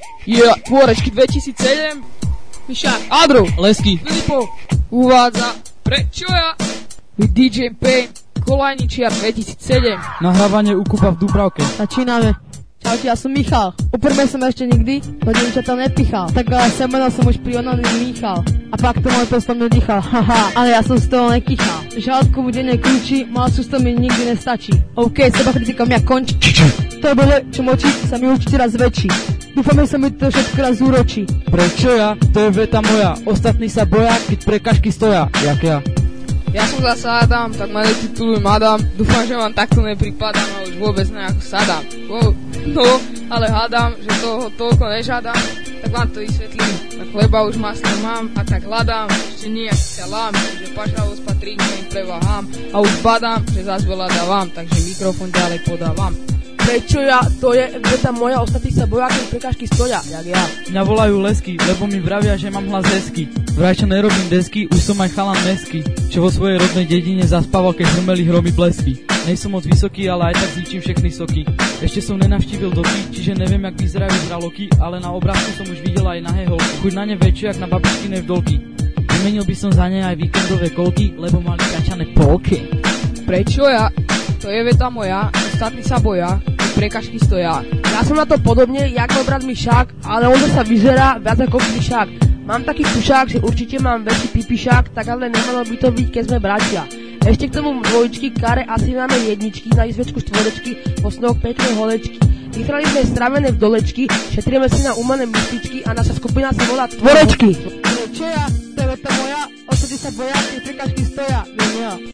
Tvorečky 2007, Mišák, Adro, Lesky, Filipov, uvádza Prečo ja? DJ Pain, Kolajničiar 2007. nahrávanie Ukupa v Dúbravke. Začíname. Čaute, ja som Michal. Uprvé som ešte nikdy do dievčata nepichal. Tak ale semeno som už pri onaní Michal. A pak to môj prstom nedýchal. Haha, ale ja som z toho nekychal. Žalúdku v denne kľúči, mal sústo mi nikdy nestačí. OK, seba kritikom ja končí. To bude, čo močí, sa mi určite raz väčší. Dúfam, že sa mi to všetko raz úročí. Prečo ja? To je veta moja. Ostatní sa boja, keď prekažky stoja. Jak ja. Ja som zase Adam, tak ma netitulujem Adam. Dúfam, že vám takto nepripadám a už vôbec nejako sadám. No, ale hádam, že toho toľko nežadám, tak vám to vysvetlím. Na chleba už maslo mám a tak hľadám, ešte nijak sa lám, že pašavosť patrí k mojim prevahám a už badám, že zás veľa dávam, takže mikrofón ďalej podávam. Prečo ja? To je veta moja, ostatní sa boja, keď prekažky stoja, jak ja. Mňa volajú Lesky, lebo mi vravia, že mám hlas hezky. Vraj čo nerobím desky, už som aj chalan mesky, čo vo svojej rodnej dedine zaspával, keď hrmeli hromy blesky. Nejsom moc vysoký, ale aj tak zničím všechny soky. Ešte som nenavštívil doky, čiže neviem, jak vyzerajú žraloky, ale na obrázku som už videl aj nahé holky. Chuť na ne väčšie, jak na babičkine vdolky. Vymenil by som za ne aj víkendové kolky, lebo mali kačané polky. Prečo ja? To je veta moja, ostatní sa boja, keď prekažky stoja. Ja som na to podobne, jak môj brat Mišák, ale on sa vyzerá viac ako Mišák. Mám taký tušák, že určite mám väčší pipišák, tak ale nemalo by to byť, keď sme bratia. Ešte k tomu dvojičky, kare asi máme jedničky, na izvečku štvorečky, po snoch pekné holečky. Vytrali sme stravené v dolečky, šetríme si na umané mystičky a naša skupina sa volá Tvorečky. Prečo ja? To je veta moja, ostatní sa boja, keď prekažky stoja.